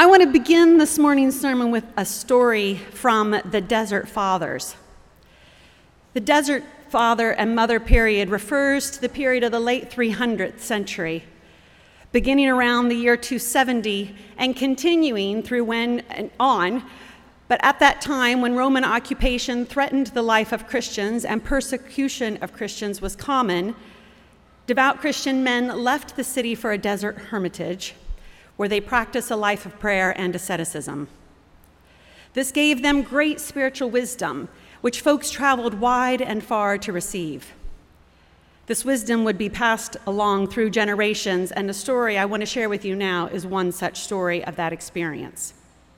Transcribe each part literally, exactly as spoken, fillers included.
I want to begin this morning's sermon with a story from the Desert Fathers. The Desert Father and Mother period refers to the period of the late three hundredth century, beginning around the year two seventy and continuing through when and on. But at that time, when Roman occupation threatened the life of Christians and persecution of Christians was common, devout Christian men left the city for a desert hermitage, where they practiced a life of prayer and asceticism. This gave them great spiritual wisdom, which folks traveled wide and far to receive. This wisdom would be passed along through generations, and the story I want to share with you now is one such story of that experience.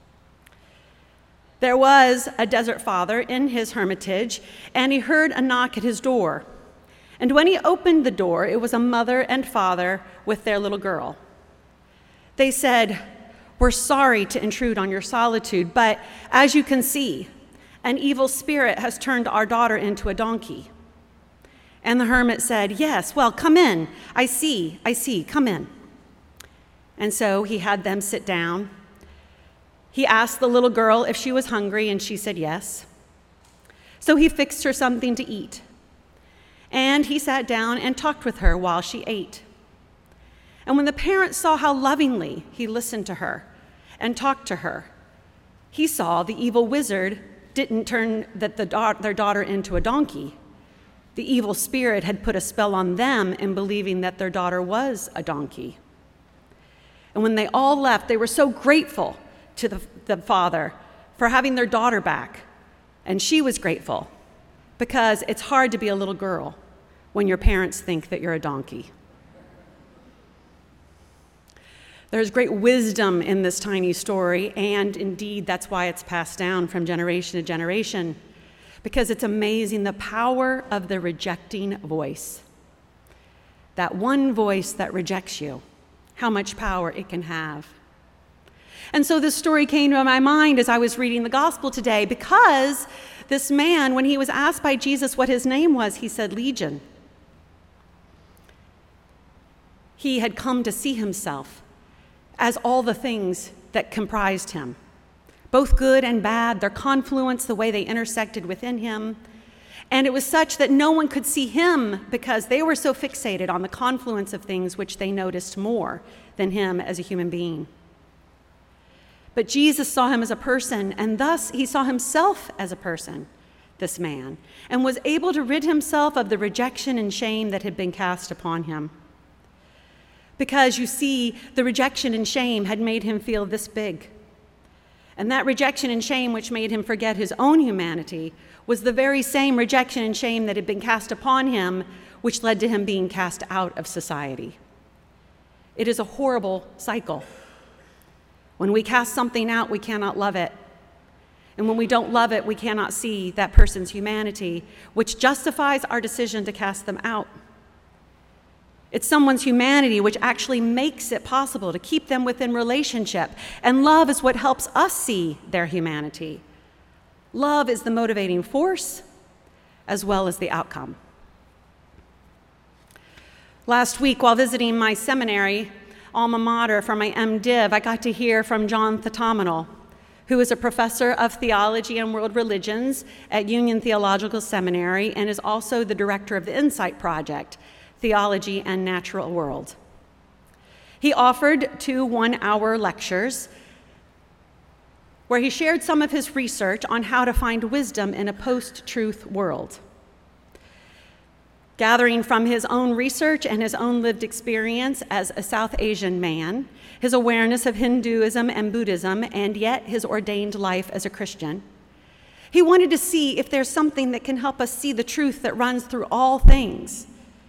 There was a desert father in his hermitage, and he heard a knock at his door. And when he opened the door, it was a mother and father with their little girl. They said, "We're sorry to intrude on your solitude, but as you can see, an evil spirit has turned our daughter into a donkey." And the hermit said, "Yes, well, come in. I see, I see, come in." And so he had them sit down. He asked the little girl if she was hungry, and she said yes. So he fixed her something to eat. And he sat down and talked with her while she ate. And when the parents saw how lovingly he listened to her and talked to her, he saw the evil wizard didn't turn that the da- their daughter into a donkey. The evil spirit had put a spell on them in believing that their daughter was a donkey. And when they all left, they were so grateful to the, the father for having their daughter back. And she was grateful because it's hard to be a little girl when your parents think that you're a donkey. There's great wisdom in this tiny story, and indeed that's why it's passed down from generation to generation, because it's amazing the power of the rejecting voice. That one voice that rejects you, how much power it can have. And so this story came to my mind as I was reading the gospel today, because this man, when he was asked by Jesus what his name was, he said Legion. He had come to see himself as all the things that comprised him, both good and bad, their confluence, the way they intersected within him. And it was such that no one could see him because they were so fixated on the confluence of things which they noticed more than him as a human being. But Jesus saw him as a person, and thus he saw himself as a person, this man, and was able to rid himself of the rejection and shame that had been cast upon him. Because, you see, the rejection and shame had made him feel this big. And that rejection and shame, which made him forget his own humanity, was the very same rejection and shame that had been cast upon him, which led to him being cast out of society. It is a horrible cycle. When we cast something out, we cannot love it. And when we don't love it, we cannot see that person's humanity, which justifies our decision to cast them out. It's someone's humanity which actually makes it possible to keep them within relationship. And love is what helps us see their humanity. Love is the motivating force as well as the outcome. Last week, while visiting my seminary alma mater for my MDiv, I got to hear from John Thatomanel, who is a professor of theology and world religions at Union Theological Seminary and is also the director of the Insight Project, Theology and Natural World. He offered two one-hour lectures where he shared some of his research on how to find wisdom in a post-truth world. Gathering from his own research and his own lived experience as a South Asian man, his awareness of Hinduism and Buddhism, and yet his ordained life as a Christian, he wanted to see if there's something that can help us see the truth that runs through all things.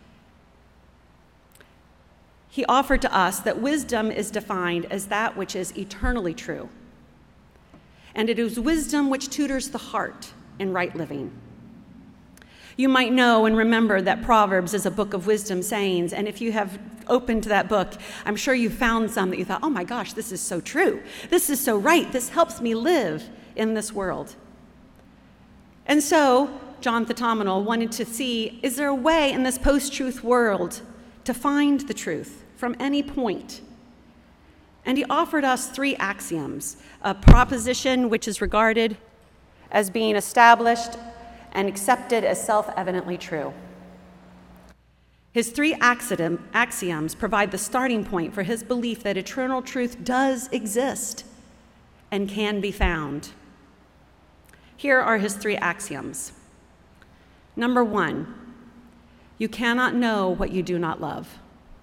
He offered to us that wisdom is defined as that which is eternally true. And it is wisdom which tutors the heart in right living. You might know and remember that Proverbs is a book of wisdom sayings, and if you have opened that book, I'm sure you found some that you thought, oh my gosh, this is so true. This is so right. This helps me live in this world. And so, John Thatomanel wanted to see, is there a way in this post-truth world to find the truth from any point And he offered us three axioms, a proposition which is regarded as being established and accepted as self-evidently true. His three axiom, axioms provide the starting point for his belief that eternal truth does exist and can be found. Here are his three axioms. Number one, you cannot know what you do not love.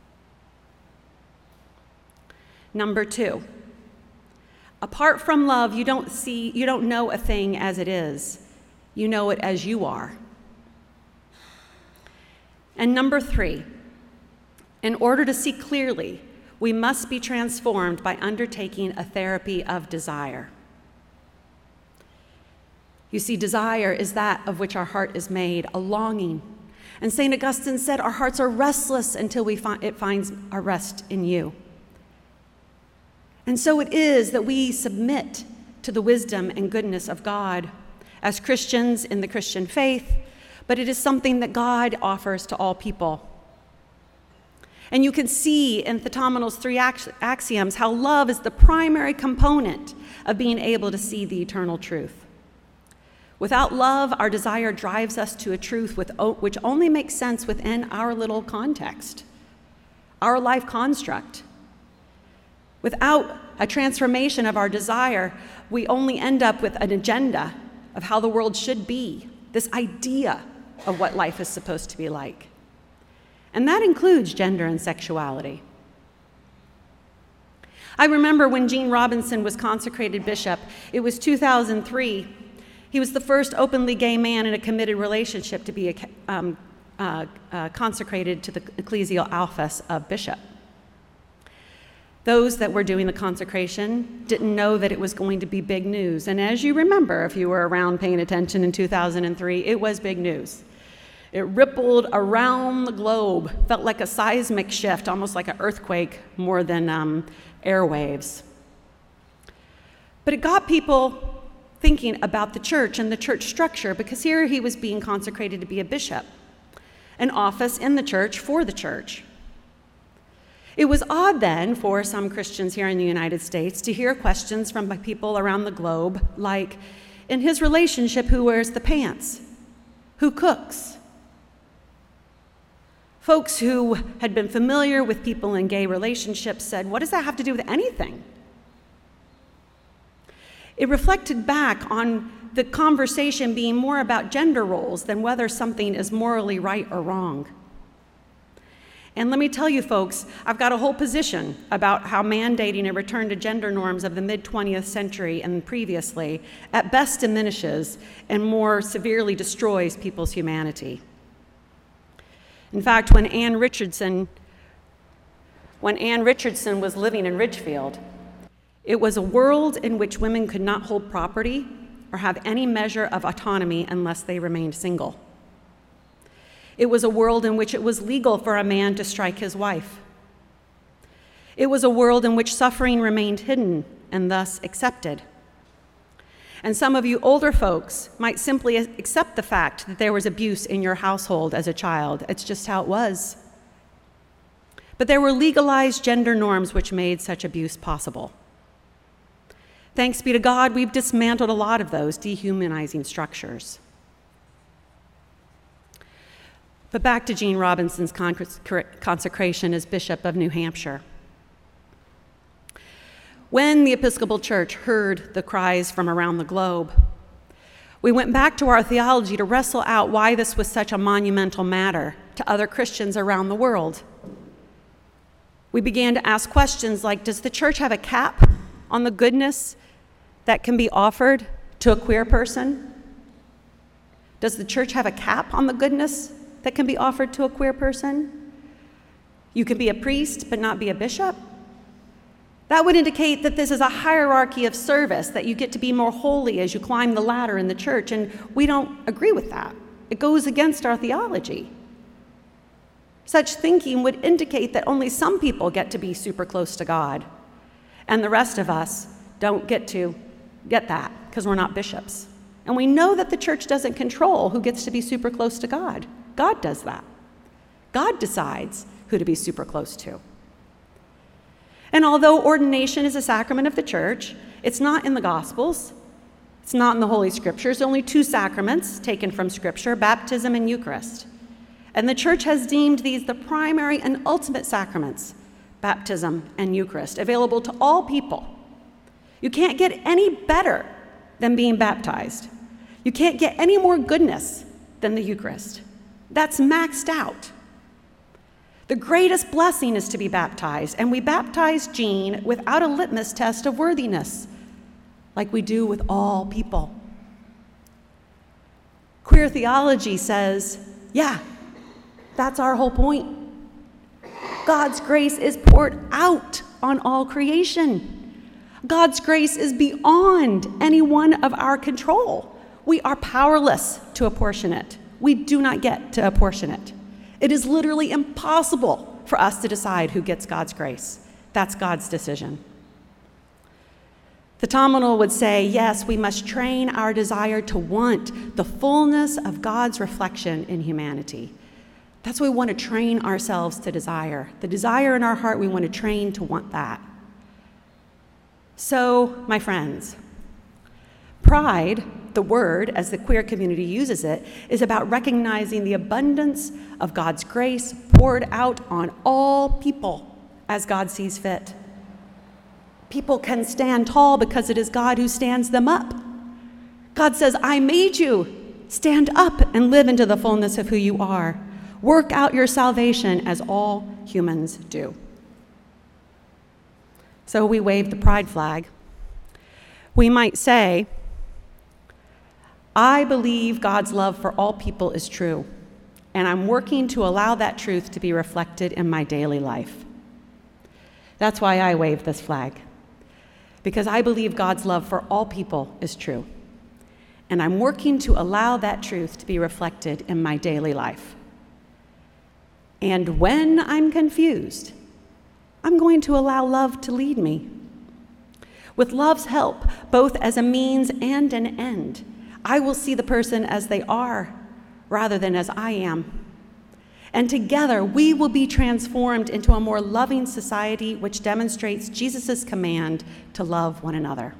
Number two, apart from love, you don't see, you don't know a thing as it is. You know it as you are. And number three, in order to see clearly, we must be transformed by undertaking a therapy of desire. You see, desire is that of which our heart is made, a longing. And Saint Augustine said, our hearts are restless until we find, it finds our rest in you. And so it is that we submit to the wisdom and goodness of God as Christians in the Christian faith, but it is something that God offers to all people. And you can see in Theotomenal's three axioms how love is the primary component of being able to see the eternal truth. Without love, our desire drives us to a truth with, which only makes sense within our little context, our life construct. Without a transformation of our desire, we only end up with an agenda of how the world should be, this idea of what life is supposed to be like. And that includes gender and sexuality. I remember when Gene Robinson was consecrated bishop, it was two thousand three. He was the first openly gay man in a committed relationship to be um, uh, uh, consecrated to the ecclesial office of bishop. Those that were doing the consecration didn't know that it was going to be big news. And as you remember, if you were around paying attention in two thousand three, it was big news. It rippled around the globe, felt like a seismic shift, almost like an earthquake more than um, airwaves. But it got people thinking about the church and the church structure, because here he was being consecrated to be a bishop, an office in the church for the church. It was odd then for some Christians here in the United States to hear questions from people around the globe like, in his relationship, who wears the pants? Who cooks? Folks who had been familiar with people in gay relationships said, what does that have to do with anything? It reflected back on the conversation being more about gender roles than whether something is morally right or wrong. And let me tell you, folks, I've got a whole position about how mandating a return to gender norms of the mid-twentieth century and previously at best diminishes and more severely destroys people's humanity. In fact, when Ann Richardson, when Ann Richardson was living in Ridgefield, it was a world in which women could not hold property or have any measure of autonomy unless they remained single. It was a world in which it was legal for a man to strike his wife. It was a world in which suffering remained hidden and thus accepted. And some of you older folks might simply accept the fact that there was abuse in your household as a child. It's just how it was. But there were legalized gender norms which made such abuse possible. Thanks be to God, we've dismantled a lot of those dehumanizing structures. But back to Gene Robinson's consecration as Bishop of New Hampshire. When the Episcopal Church heard the cries from around the globe, we went back to our theology to wrestle out why this was such a monumental matter to other Christians around the world. We began to ask questions like, does the church have a cap on the goodness that can be offered to a queer person? Does the church have a cap on the goodness that can be offered to a queer person? You can be a priest but not be a bishop? That would indicate that this is a hierarchy of service, that you get to be more holy as you climb the ladder in the church, and we don't agree with that. It goes against our theology. Such thinking would indicate that only some people get to be super close to God, and the rest of us don't get to get that because we're not bishops. And we know that the church doesn't control who gets to be super close to God. God does that. God decides who to be super close to. And although ordination is a sacrament of the church, it's not in the Gospels. It's not in the Holy Scriptures. Only two sacraments taken from Scripture, baptism and Eucharist. And the church has deemed these the primary and ultimate sacraments, baptism and Eucharist, available to all people. You can't get any better than being baptized. You can't get any more goodness than the Eucharist. That's maxed out. The greatest blessing is to be baptized, and we baptize Jean without a litmus test of worthiness, like we do with all people. Queer theology says, yeah, that's our whole point. God's grace is poured out on all creation. God's grace is beyond any one of our control. We are powerless to apportion it. We do not get to apportion it. It is literally impossible for us to decide who gets God's grace. That's God's decision. The Thominal would say, yes, we must train our desire to want the fullness of God's reflection in humanity. That's what we want to train ourselves to desire. The desire in our heart, we want to train to want that. So, my friends, pride, the word, as the queer community uses it, is about recognizing the abundance of God's grace poured out on all people as God sees fit. People can stand tall because it is God who stands them up. God says, I made you. Stand up and live into the fullness of who you are. Work out your salvation as all humans do. So we wave the pride flag. We might say, I believe God's love for all people is true, and I'm working to allow that truth to be reflected in my daily life. That's why I wave this flag, because I believe God's love for all people is true, and I'm working to allow that truth to be reflected in my daily life. And when I'm confused, I'm going to allow love to lead me. With love's help, both as a means and an end, I will see the person as they are rather than as I am. And together, we will be transformed into a more loving society which demonstrates Jesus' command to love one another.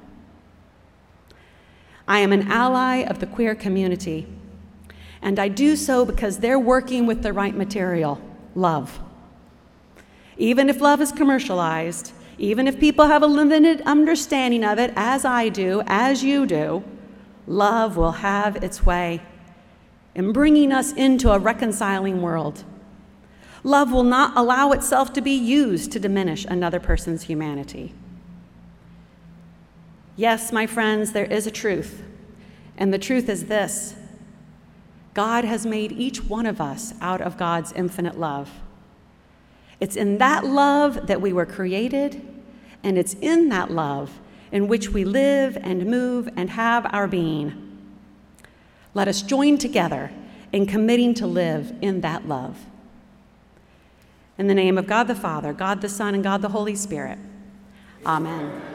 I am an ally of the queer community, and I do so because they're working with the right material, love. Even if love is commercialized, even if people have a limited understanding of it, as I do, as you do, love will have its way in bringing us into a reconciling world. Love will not allow itself to be used to diminish another person's humanity. Yes, my friends, there is a truth, and the truth is this: God has made each one of us out of God's infinite love. It's in that love that we were created, and it's in that love in which we live and move and have our being. Let us join together in committing to live in that love. In the name of God the Father, God the Son, and God the Holy Spirit, amen.